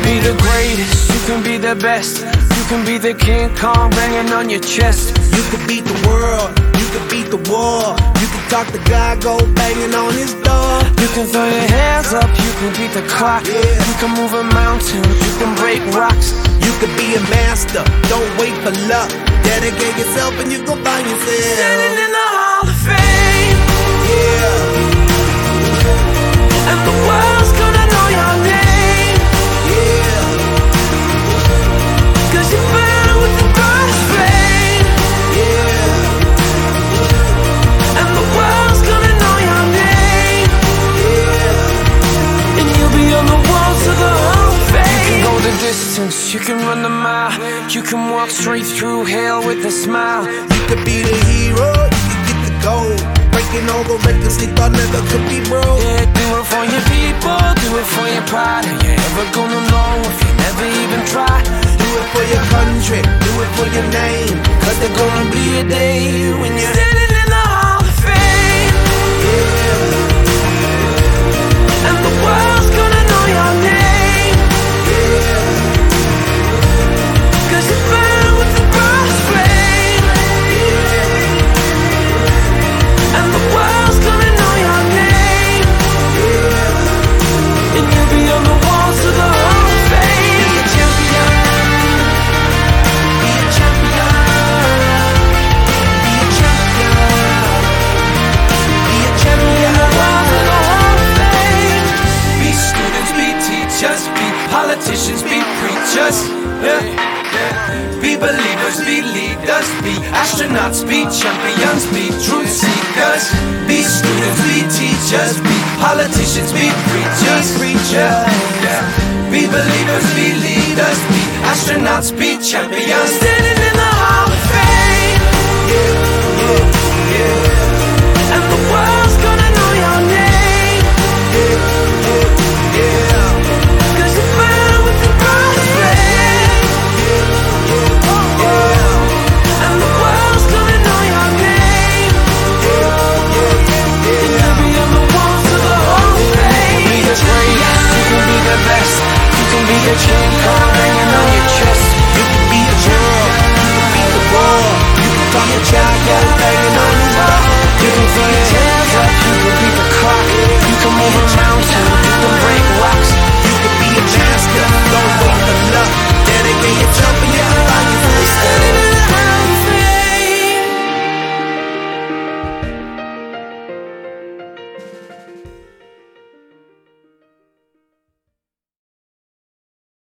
be the greatest, you can be the best. You can be the King Kong banging on your chest. You can beat the world, you can beat the war. You can talk to God, go banging on his door. You can throw your hands up, you can beat the clock. You can move a mountain, you can break rocks. You can be a master, don't wait for luck. Dedicate yourself and you gon' find yourself Standing in the Hall of Fame. Yeah, And the world's gonna know your name. yeah, 'Cause you burn with the first flame. yeah, And the world's gonna know your name. yeah. And you'll be on the walls of the Hall of Fame. You can go the distance, you can run the mile. You can walk straight through hell with a smile. You could be the hero, you can get the gold. Breaking all the records they thought never could be broke. Yeah, do it for your people, do it for your pride. Are you ever gonna know if you never even try? Do it for your country, do it for your name. Cause there's gonna be a day when you're standing in the Hall of Fame. And the world's gonna know your name. 'Cause you burn with the first flame. And the world's gonna know your name. And you'll be on the walls of the Hall of Fame. Be a champion. Be a champion. Be a champion. Be a champion. The walls of the Hall of Fame. Be students, be teachers, be politicians, be preachers. Yeah. Be believers, be leaders, be astronauts, be champions, be truth seekers. Be students, be teachers, be politicians, be preachers. Yeah. Be believers, be leaders, be astronauts, be champions.